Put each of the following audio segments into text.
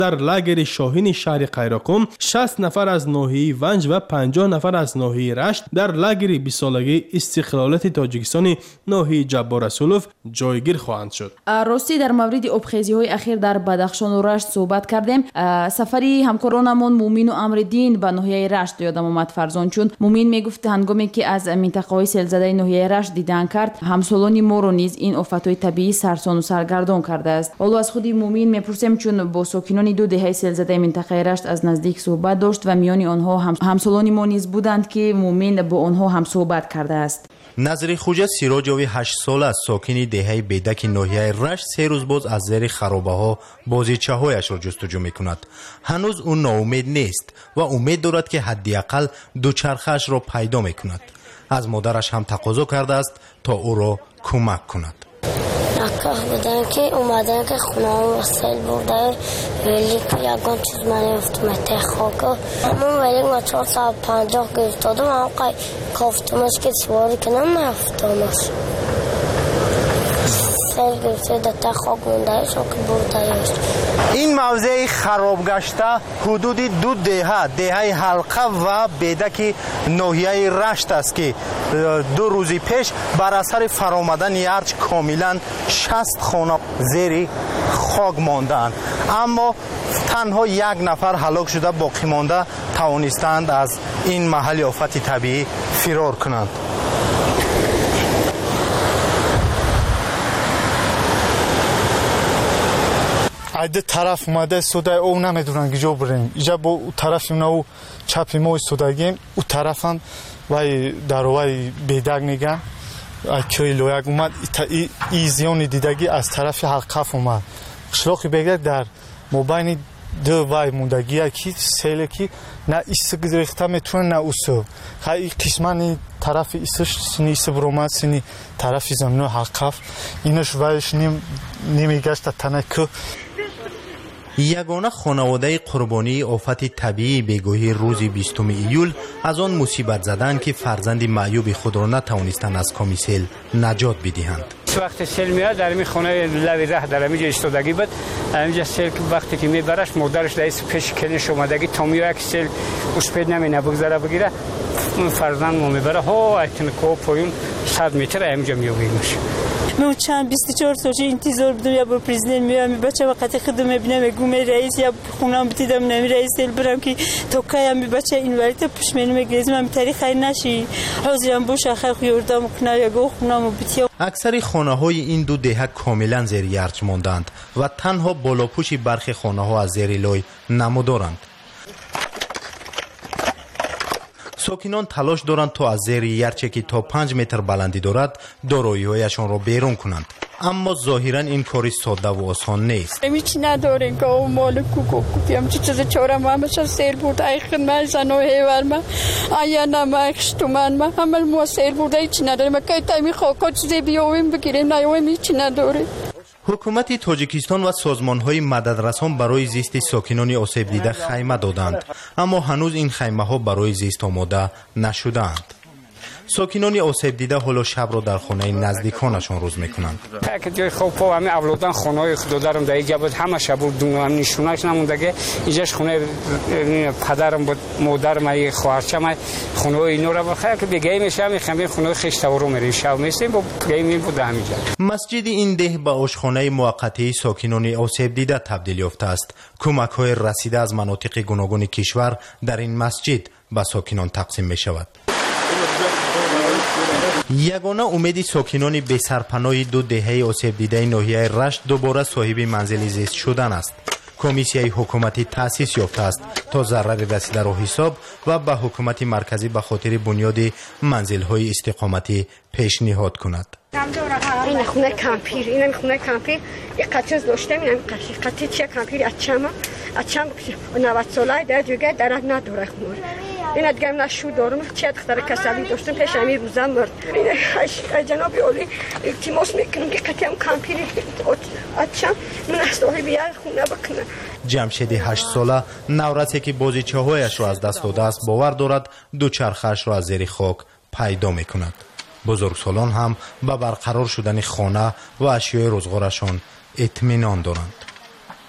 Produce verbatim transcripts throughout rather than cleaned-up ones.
در لاگر شاهین شهر قیراقوم شصت نفر از ناحیه ونج و پنجاه نفر از ناحیه رشت در لاگر بیست سالگی استقلالیت تاجیکستان ناحیه جبار رسولوف جایگیر خواهند شد. راستی در مورد آبخیزی‌های اخیر در بدخشان و رشت صحبت کردیم. سفری همکارانمون مومین و امرالدین به ناحیه رشت یادم اومد فرزان، چون مومین میگفت هنگامی که از منطقه‌های سیلزده ناحیه رشت دیدن کرد همسالان ما رو نیز این آفت‌های طبیعی سرسان و سرگردان کرده است. حالا از خود مومین میپرسیم، چون با ساکنان دو دهه سیلزده منطقه رشت از نزدیک صحبت داشت و میان آنها هم همسالان ما نیز بودند که مومین با آنها هم صحبت کرده است. نظری خوجا سیراجوی هشت ساله از ساکنی دهه بیدک ناحیه رشت سه روز باز از زیر خرابه‌ها بازیچه‌هایش را جستجو می‌کند. هنوز او ناامید نیست و امید دارد که حداقل دوچرخه‌اش را پیدا می‌کند. از مادرش هم تقاضا کرده است تا او را کمک کند. نکاه بودن که اومدن که خونه هم وصل بودن ولی که یکان چیز من افتمته خاکا همون ولی ما چهار ساعت پنجاه گرفتادم هم قای کافتمش که سواری کنم نفتامش سل گرفته دتا خاک مونده شو که بردهش. این موضع خراب گشته حدود دو دهه دهه حلقه و بیدک ناحیه رشت است که دو روزی پیش بر اثر فرآمدن ارج کاملا شصت خانه زیر خاک ماندند، اما تنها یک نفر هلاک شده، باقی مانده توانستند از این محل آفت طبیعی فرار کنند. айда тараф омада истодаи о намедонанд киҷо бурем. Иҷа бо тарафи наву чапи мо истодагем. У тарафам вай дароваи бедак меган. Ай кӯи лояк омад. И зиёни дидагӣ аз тарафи ҳалқаф омад. қишлоқи бедак дар мобайни ду вай мондагия ки селе ки на иса гирехта метавонад на усо. Хай қисмани тарафи исаш сини иса буромад сини тарафи замино ҳалқаф. Инаш вайш ним немегашта танакӯ. یگانه خانواده قربانی آفت طبیعی بگوهی روز بیستم ایول از آن مصیبت زدن که فرزند معیوب خود را نتوانستند از کمیسل نجات بدهند. وقتی سیل میاد در می خانه لوی ره در اینجا ایستادگی بود. اینجا سیل وقتی که میبرش مادرش دایس پیش کنش اومدگی تا میاد که سیل اسپید نمینه بگذاره بگیره فرزند ما میبره ها ایتن کو پایون صد متر اینجا میوگیمش. من چند بیست و چهار سالگی انتظار بودم یا با پرزیدنت میام بچه وقتی خودم میبینم میگم رئیس یا خونم بتیدم نمی رئیس دل برم که تو کایم بچه این وقت پشت منو میگیرم من تاریخ نشی حاضرم باشه خیلی یوردم کنار یا گو خونم بتیام. اکثر خانه های این دو دهه کاملا زیر ارج ماندند و تنها بالاپوش برخی خانه ها از زیر لای نمودارند. ساکنان تلاش دارند تا از زیر یرچه که تا پنج متر بلندی دارد دارایی‌هایشان را بیرون کنند، اما ظاهرا این کاری ساده و آسان نیست. هیچ نداریم که اون مال کوکو کوپیم چه چیز چهارم همش سیل بود ای خدمت زن و هیور ما آیا نمکش تو من ما همه ما سیل بود هیچ نداریم که تایمی خاکا چیزی بیاویم بگیریم نیاویم هیچ نداریم. حکومت تاجیکستان و سازمان‌های مددرسان برای زیست ساکنان آسیب دیده خیمه دادند، اما هنوز این خیمه‌ها برای زیست آماده نشده‌اند. ساکنان آسیب دیده حالا شب را در خانه نزدیکانشان روز میکنند. که جای خوب پا همه اولادان خانه‌های خود دارم در اینجا بود، همه شب بود هم نشونش نمونده. اینجاش خونه پدرم بود، مادرم ای خواهرچم خونه اینا را بخیر که دیگه میشه میخوام خونه خشتورو میریم شب میسیم با گیم بود همینجا. مسجد این ده به آشخانه موقتی ساکنان آسیب دیده تبدیل یافته است. کمک‌های رسیده از مناطق گوناگون کشور در این مسجد به ساکنان تقسیم می شود. یگانه امید ساکنان بی سرپناه دو دهه آسیب دیده ناحیه رشت دوباره صاحب منزل زیست شدن است. کمیسیای حکومتی تأسیس یافته است تا ضرر رسیده را حساب و به حکومت مرکزی به خاطر بنیاد منزل‌های استقامتی پیشنهاد کند. این خونه کامپیر، این خونه کامپیر یک قطعه داشتم، این قطعه چه کامپیر اچما اچم نود ساله در دیگه درک نداره خمور. این دیگه من شو دارم چه دختر کسلی داشتم پیش امیر روزم مرد. این جناب عالی التماس میکنم که قطعه کامپیر اچم من از صاحب یک خونه بکنم. جمشید هشت ساله نورسی که بازیچه‌هایش را از دست داده است باور دارد دوچرخه‌اش را از زیر خاک پیدا میکند. بزرگسالان هم به برقرار شدن خانه و اشیای روزگارشان اطمینان دارند.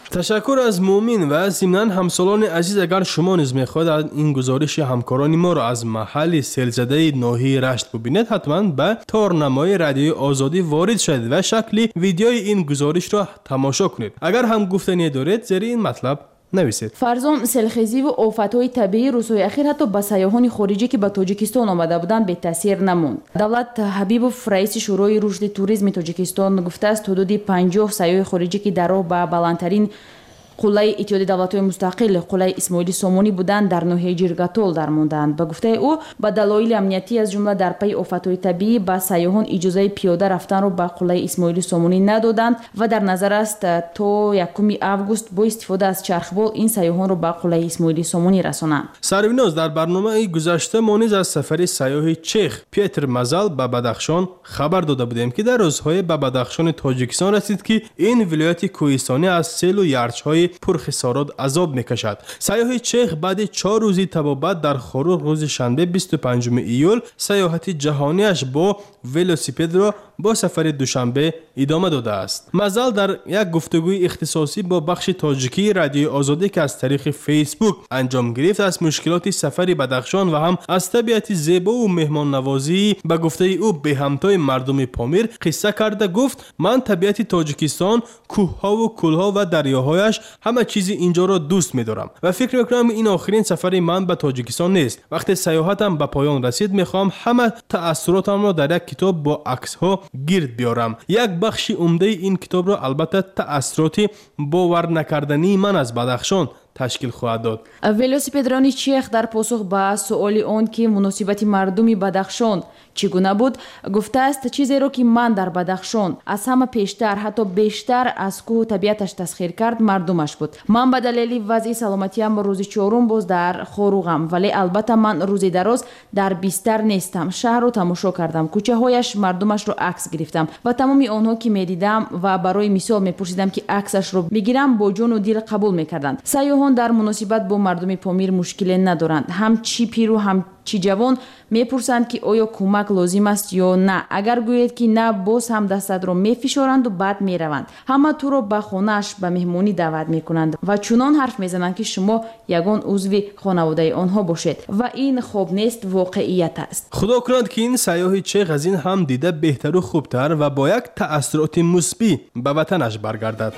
تشکر از مومین و ضمناً همسالان عزیز. اگر شما نیز میخواهید این گزارش همکاران ما را از محل سیلزده ناحیه رشت ببینید، حتما به تارنمای رادیوی آزادی وارد شوید و شکل ویدیوی این گزارش را تماشا کنید. اگر هم گفتنی دارید زیر این مطلب نویسید. فرزان سیلخیزی و آفت‌های طبیعی روزهای اخیر حتی به سیاحان خارجی که به تاجیکستان آمده بودند بی تاثیر نموند. دولت حبیبوف رئیس شورای رشد توریسم تاجیکستان گفته است حدود پنجاه سیاح خارجی که در راه به بلندترین قله اتحادیه دولت‌های مستقل قله اسماعیل سامونی بودند در ناحیه جرگاتول درماندند. به گفته او به دلایل امنیتی از جمله در پی آفت‌های طبیعی به سیاحان اجازه پیاده رفتن را به قله اسماعیل سامونی ندادند و در نظر است تا یکم آگوست با استفاده از چرخبال این سیاحان را به قله اسماعیل سامونی رسانند. سربیناز در برنامه گذشته ما نیز از سفر سیاح چخ پیتر مزل به بدخشان خبر داده بودیم که در روزهای به بدخشان تاجیکستان رسید که این ولایت کوهستانی از سیل و یرچ‌های پرخسارات عذاب میکشد. سیاح چخ بعد چهار روزی طبابت در خروق روز شنبه بیست و پنجم ایول سیاحت جهانیش با ولوسیپد را با سفر دوشنبه ادامه داده است. مزل در یک گفتگوی اختصاصی با بخش تاجیکی رادیوی آزادی که از طریق فیسبوک انجام گرفت از مشکلات سفر بدخشان و هم از طبیعت زیبا و مهمان نوازی به گفته او به همتای مردم پامیر قصه کرده. گفت من طبیعت تاجیکستان، کوه‌ها و کل‌ها و دریاهایش همه چیزی اینجا را دوست می‌دارم و فکر می‌کنم این آخرین سفر من به تاجیکستان نیست. وقتی سیاحتم به پایان رسید می‌خوام همه تأثیراتم را در یک کتاب با عکس‌ها گرد بیارم. یک بخش عمده این کتاب را البته تأثیرات باور نکردنی من از بدخشان تشکیل خواهد داد. ولوسیپدرانی چخ در پاسخ به سؤال آن که مناسبت مردمی بدخشان چگونه بود گفته است چیزی را که من در بدخشان از همه پیشتر حتی بیشتر از کوه طبیعتش تسخیر کرد مردمش بود. من به دلیل وضع سلامتیم روز چهارم باز در خروغم، ولی البته من روز دراز در بیستر نیستم. شهر رو تماشا کردم، کوچه هایش مردمش رو عکس گرفتم و تمامی آنها که میدیدم و برای مثال میپرسیدم که عکسش رو بگیرم با جون و دل قبول میکردند. سیاحان در مناسبت با مردم پامیر مشکلی ندارند. هم چی پیرو هم چی جوان میپرسند که آیا کمک لازم است یا نه. اگر گوید که نه باز هم دستت رو میفشارند و بعد میروند. همه تو رو به خانه‌اش به مهمانی دعوت میکنند و چنان حرف میزنند که شما یگان عضو خانواده آنها باشید و این خوب نیست، واقعیت است. خدا کند که این سیاح چخ از این هم دیده بهتر و خوبتر و با یک تأثیرات مثبت به وطنش برگردد.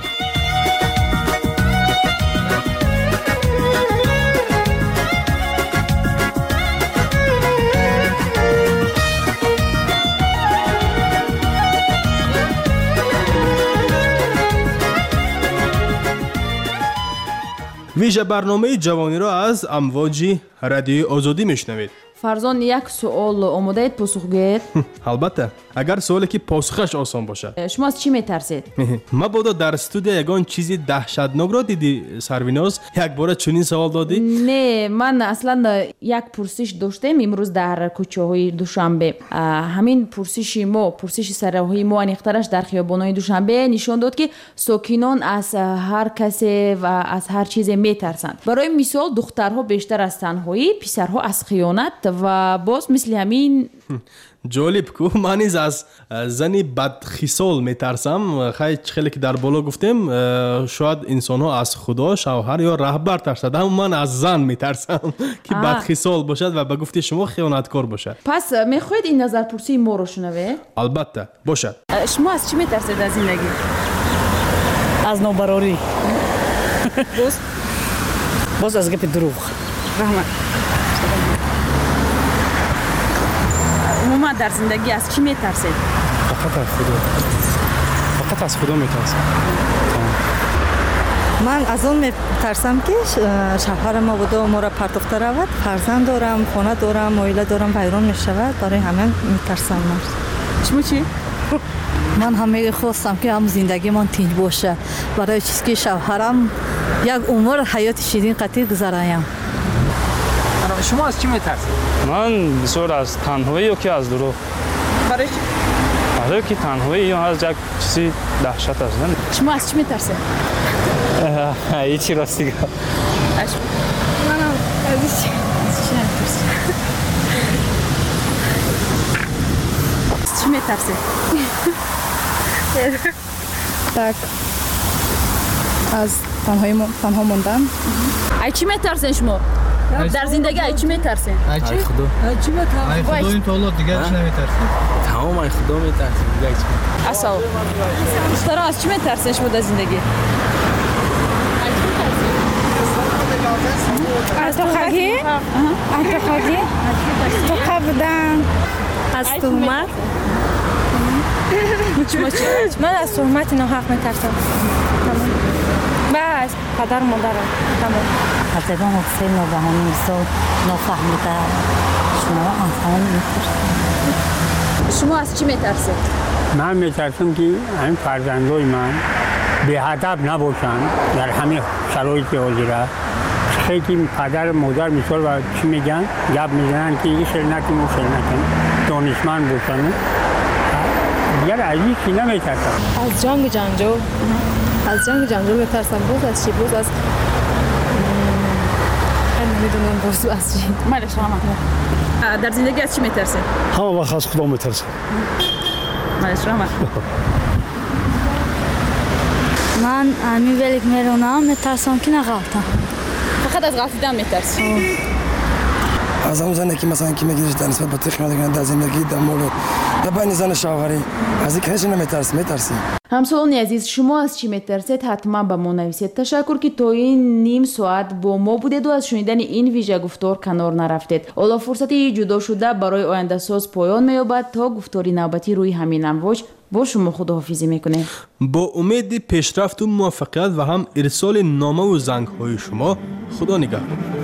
ویژه برنامه جوانی را از امواج رادیوی آزادی میشنوید. فرزان یک سوال آماده اید پاسخ گویید؟ البته اگر سوالی که پاسخش آسان باشه. شما از چی میترسید؟ مبادا در استودیو یگان چیزی دهشتناک را دیدی سرویناز یک بار چنین سوال دادی؟ نه، من اصلا یک پرسش داشتم امروز در کوچه های دوشنبه. همین پرسش ما پرسش سراحی ما انیخترش در خیابان‌های دوشنبه نشان داد که ساکنان از هر کسی و از هر چیزی میترسند. برای مثال دخترها بیشتر از تنهایی، پسرها از خیانت و باز مثل همین. جالب کو من نیز از زنی بدخصال میترسم. خیلی که در بالا گفتیم شاید انسان ها از خدا، شوهر یا رهبر ترسد، اما من از زن میترسم که بدخصال باشد و به گفته شما خیانتکار باشد. پس میخواید این نظر پرسی ما رو شنوه؟ البته باشد. شما از چی میترسید از زندگی؟ از نابراری. باز باز از گپ دروغ. رحمت. عموما در زندگی از چی میترسید؟ فقط از خدا. فقط از خدا میترسم. من از اون میترسم که شوهر ما بوده و ما را پرتافته رود. فرزند دارم، خانه دارم، عائله دارم، ویران میشود. برای همین میترسم من. شما چی؟ من هم خواستم که هم زندگی من تنج باشه. برای چیزی که شوهرم یک عمر حیات شیرین قطعی گذرایم. شما از چی میترسید؟ من بسیار از تنهایی و که از دروغ. برای چی؟ برای که تنهایی یا از یک چیزی دهشت است. شما از چی میترسید؟ هیچی راستی گفت. منم از چی میترسم؟ از چی میترسید؟ tak از تنهایی تنها موندن. ای چی میترسین شما؟ در زندگی ای چی میترسین؟ ای چی؟ ای چی میترسین؟ ای خدا این طالات دیگه چی نمیترسین؟ تمام ای خدا میترسین دیگه چی؟ اصلا اشترا از چی میترسین شما در زندگی؟ از تو خواهی؟ از تو خواهی؟ تو خواه بودن؟ از تهمت؟ من از تهمت ناحق میترسم. بس پدر مادرم تمام. از اون حسین نوبهانی میساد نفهمیده شما اصلا میترسید. شما از چی میترسید؟ من میترسم که این فرزندای من به ادب نباشن در همه شرایط حاضره. خیلی پدر مادر مثال و چی میگن گپ میزنن که این شعر نکن اون شعر نکن دانشمند باشن. دیگر از این چی نمیترسم. از جنگ جنگجو از جنگ جنگجو میترسم. باز از چی؟ باز از نمیدونم باز از چی. مالش رحمت. در زندگی از چی میترسید؟ همه وقت از خدا میترسم. مالش رحمت. من امی ولیک میرونم میترسم که نغلطم. فقط از غلطیدن میترسم. از اون زنی که مثلا که میگیش در نسبت به تخم دیگه در زندگی در مورد یا بین زن شوهری از این کنش نمیترسم. میترسم. همسالان عزیز شما از چی میترسید حتما به ما نویسید. تشکر که تا این نیم ساعت با ما بودید و از شنیدن این ویژه گفتار کنار نرفتید. حالا فرصتی جدا شده برای آینده ساز پایان مییابد تا گفتاری نوبتی روی همین امواج با شما خداحافظی میکنیم. با امید پیشرفت و موفقیت و هم ارسال نامه و زنگ های شما. خدا نگهدار.